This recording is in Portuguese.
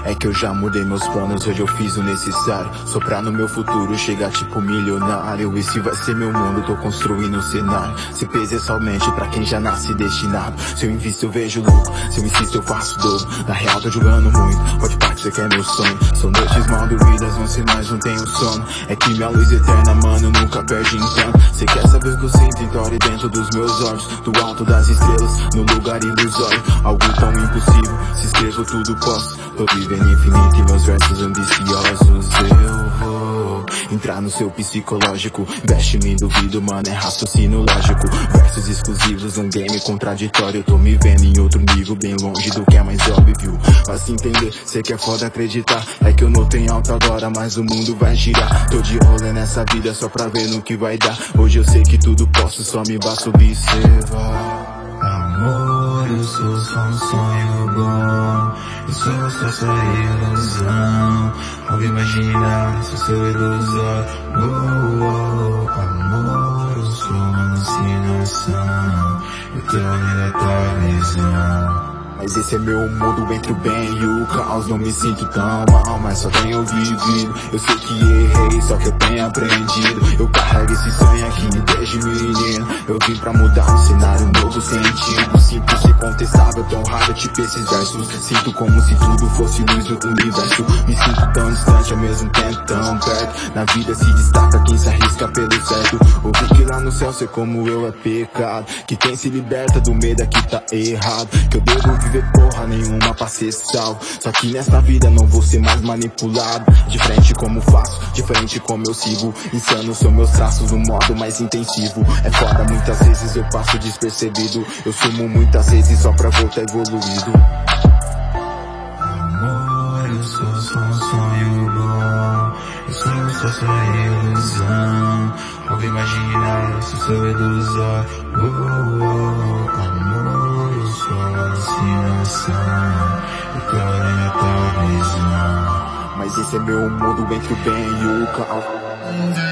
É que eu já mudei meus planos, hoje eu fiz o necessário. Soprar no meu futuro, chegar tipo milionário. Esse vai ser meu mundo, tô construindo um cenário. Se peso é somente pra quem já nasce destinado. Se eu invisto eu vejo lucro, se eu insisto eu faço dobro. Na real tô jogando muito, pode parar que você quer meu sonho. São noites mal dormidas, não sei mais, não tenho sono. É que minha luz eterna, mano, nunca perde encanto. Cê quer saber o que eu sinto, então olhe dentro dos meus olhos. Do alto das estrelas, no lugar ilusório. Algo tão impossível, se escrevo tudo posso. Tô vivendo infinito e meus versos ambiciosos. Eu vou entrar no seu psicológico. Veste me duvido, mano, é raciocínio lógico. Versos exclusivos, um game contraditório. Eu tô me vendo em outro nível, bem longe do que é mais óbvio. Pra se entender, cê que é foda acreditar. É que eu não tenho alto agora, mas o mundo vai girar. Tô de rolê nessa vida só pra ver no que vai dar. Hoje eu sei que tudo posso, só me basta observar. Amor, eu sou só um sonho bom. Eu sou só ilusão. Ao imaginar, sou seu ilusor. Amor, eu sou uma alucinação. Eu tô na tua visão. Mas esse é meu mundo entre o bem e o caos. Não me sinto tão mal, mas só tenho vivido. Eu sei que errei, só que eu tenho aprendido. Eu carrego esse sonho aqui desde menino. Eu vim pra mudar um cenário, um novo sentido. Simples e contestável, tão raro tipo esses versos. Sinto como se tudo fosse luz do universo. Me sinto tão distante, ao mesmo tempo tão perto. Na vida se destaca quem se arrisca pelo certo. Ouvi que lá no céu ser como eu é pecado. Que quem se liberta do medo aqui tá errado. Que eu devo viver porra nenhuma pra ser salvo. Só que nessa vida não vou ser mais manipulado. De frente como faço, de frente como eu sigo. Insano são meus traços no modo mais intensivo. É foda, muitas vezes eu passo despercebido. Eu sumo muitas vezes só pra voltar evoluído. Amor, eu sou só um sonho bom. Eu sou só ilusão. Ao imaginar, eu sou seu ilusor. Amor, eu sou uma alucinação. Eu tô na tua visão. Mas esse é meu mundo entre o bem e o caos.